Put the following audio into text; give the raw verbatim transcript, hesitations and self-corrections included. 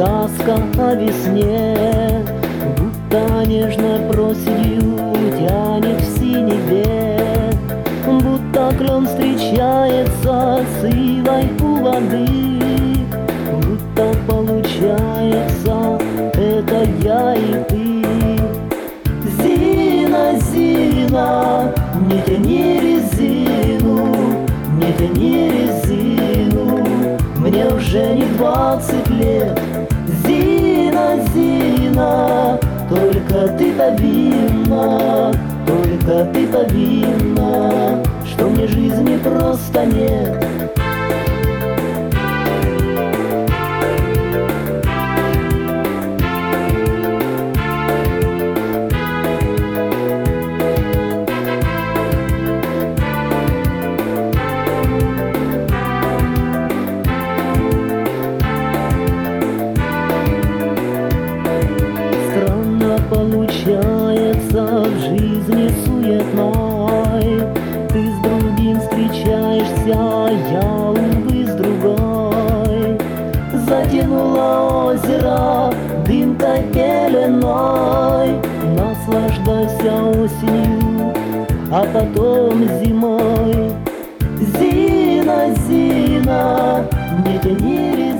сказка о весне, будто нежно проседью тянет в синеве, будто клен встречается с ивой у воды, будто получается это я и ты. Зина, Зина, не тяни резину, не тяни резину, мне уже не двадцать лет. Зина, Зина, только ты повинна, только ты повинна, что мне жизни просто нет. Получается в жизни суетной, ты с другим встречаешься, я, увы, с другой. Затянуло озеро дымкой пеленой, наслаждайся осенью, а потом зимой. Зина, Зина, не тяни